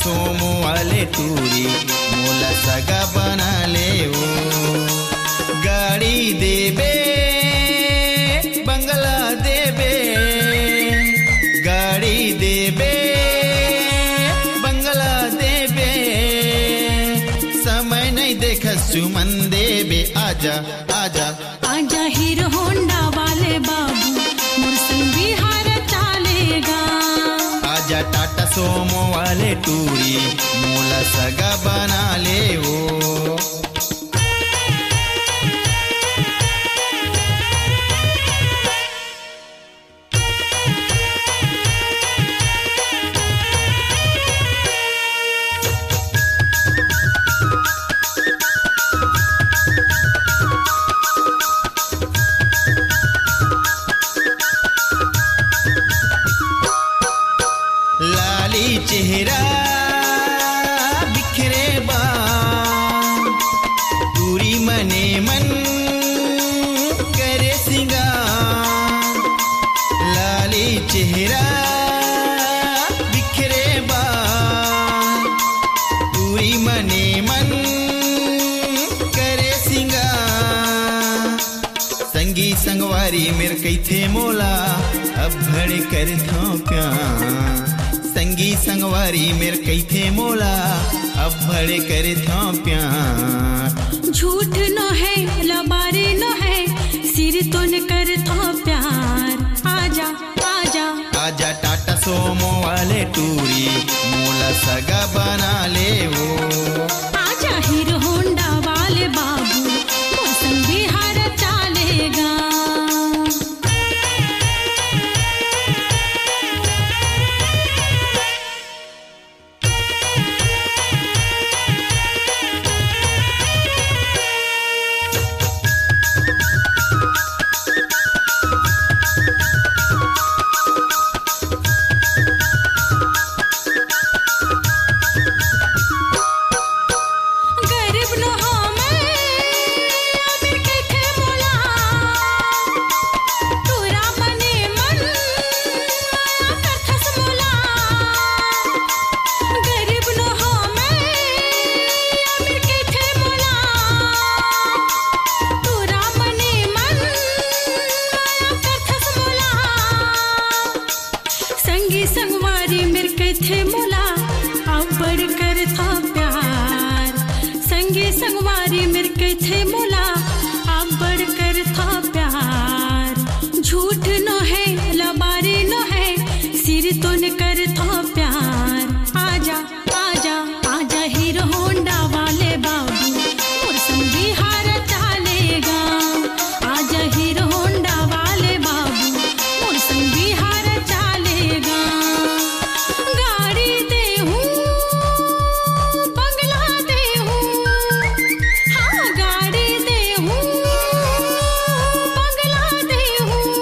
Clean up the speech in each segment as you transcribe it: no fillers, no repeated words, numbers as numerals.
सोमो वाले टूरी मोला सगा बना ले वो। गाड़ी देबे बंगला देबे, गाड़ी देबे बंगला देबे, समय नहीं देख सुमन देबे। आजा आजा आजा हीरो होंडा वाले बाबू मोर संग बिहार चालेगा। आजा टाटा सोमो वाले टूरी मोला सगा बना ले वो। लाली चेहरा बिखरे बाल, दूरी मने मन करे सिंगार। लाली चेहरा बिखरे बाल, दूरी मने मन करे सिंगार। संगी संगवारी मेर कैथे मोला अब भड़े कर थो प्यार। संगी संगवारी मेर कैथे मोला अब भड़े करे था प्यार। झूठ न है लबारी न है सिर तो न कर था प्यार। आजा आजा आजा टाटा सोमो वाले टूरी मोला सगा बना ले वो। आजा हीरो होंडा वाले बाबू मोर संग बिहार चालेगा। संगवारी मेर कैथे मोला अब बड़ कर था प्यार। संगी संगवारी मेर कैथे मोला अब बड़ कर था प्यार। झूठ न है लबारी न है सिर तो न कर था प्यार। आजा आजा आजा हीरो होंडा वाले बाबू मोर संग बिहार चालेगा। आजा हीरो होंडा वाले बाबू मोर संग बिहार चालेगा। गाड़ी दे हूँ बंगला दे हूँ, हाँ गाड़ी दे हूँ बंगला दे हूँ,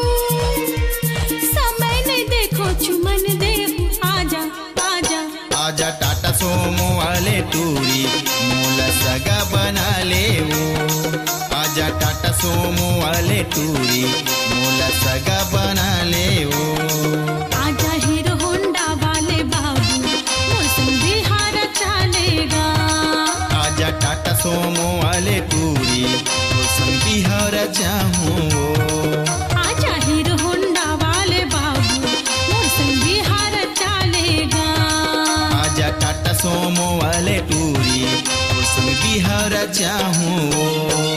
समय नहीं देखो चुमन दे हूँ। आजा आजा आजा टाटा सोमो वाले टूरी मोला सगा बना ले वो। आजा टाटा सोमो वाले टूरी मोला सगा बना ले वो। आजा हीरो होंडा वाले बाबू मोर संग बिहार चालेगा। आजा टाटा सोमो वाले टूरी मोर संग बिहार जाऊं वो। आजा हीरो होंडा वाले बाबू मोर संग बिहार चालेगा। आजा टाटा सोमो वाले टूरी मोर संग बिहार जाऊं वो।